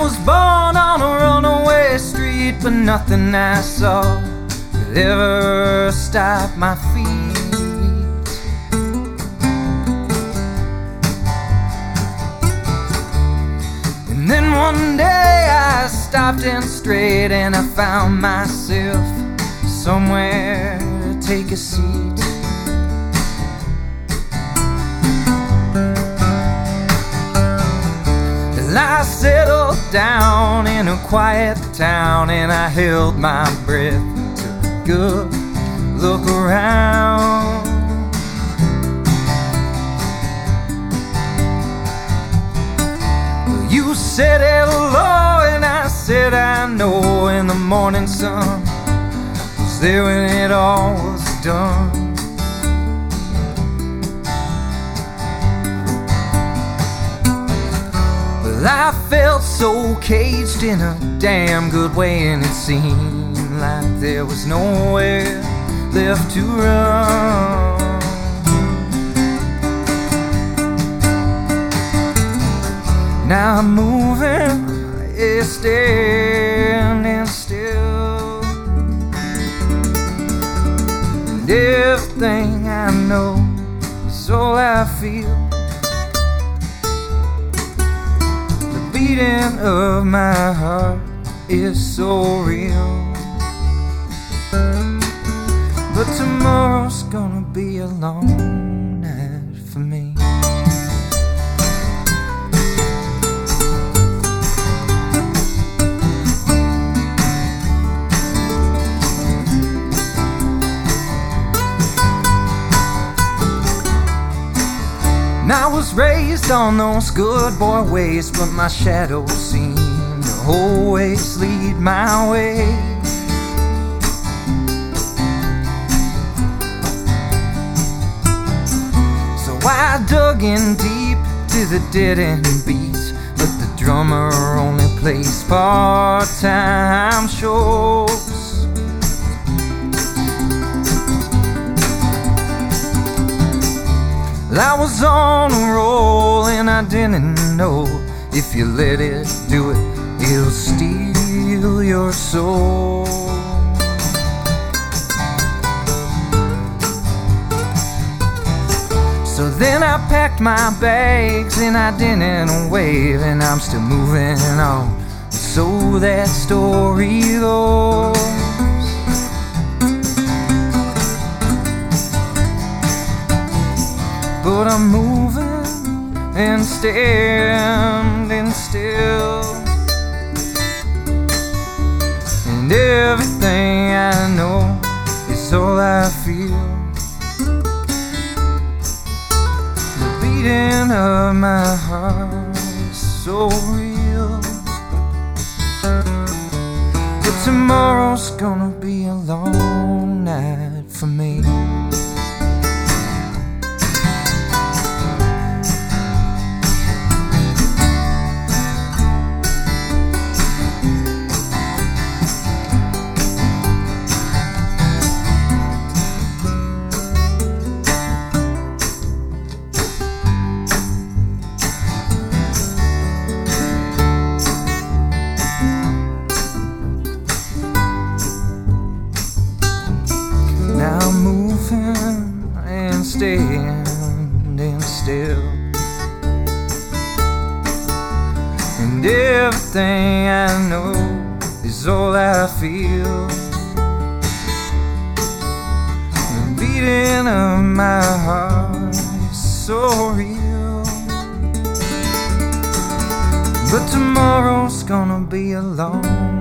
was born on a runaway street, but nothing I saw could ever stop my feet. And then one day I stopped and strayed, and I found myself somewhere to take a seat. I settled down in a quiet town, and I held my breath, took a good look around. You said hello, and I said I know, and the morning sun was there when it all was done. I felt so caged in a damn good way, and it seemed like there was nowhere left to run. Now I'm moving, standing still, and everything I know is all I feel. Beating of my heart is so real, but tomorrow's gonna be a long night for me. I was raised on those good boy ways, but my shadow seemed to always lead my way. So I dug in deep to the dead-end beats, but the drummer only plays part-time shows. I was on a roll, and I didn't know, if you let it do it, it'll steal your soul. So then I packed my bags, and I didn't wave, and I'm still moving on, so that story goes. But I'm moving and standing still, and everything I know is all I feel. The beating of my heart is so real, but tomorrow's gonna be a long night for me. Standing still, and everything I know is all I feel. The beating of my heart is so real, but tomorrow's gonna be a long